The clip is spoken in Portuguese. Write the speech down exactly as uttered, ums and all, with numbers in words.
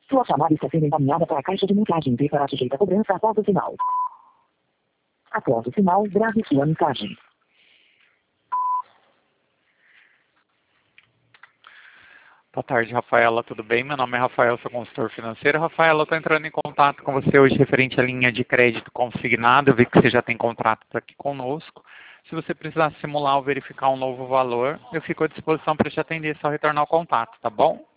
Sua chamada está sendo encaminhada para a caixa de mensagem e será sujeita a cobrança após o sinal. Após o sinal, grave sua mensagem. Boa tarde, Rafaela, tudo bem? Meu nome é Rafael, sou consultor financeiro. Rafaela, eu estou entrando em contato com você hoje referente à linha de crédito consignado. Eu vi que você já tem contrato aqui conosco. Se você precisar simular ou verificar um novo valor, eu fico à disposição para te atender, é só retornar o contato, tá bom?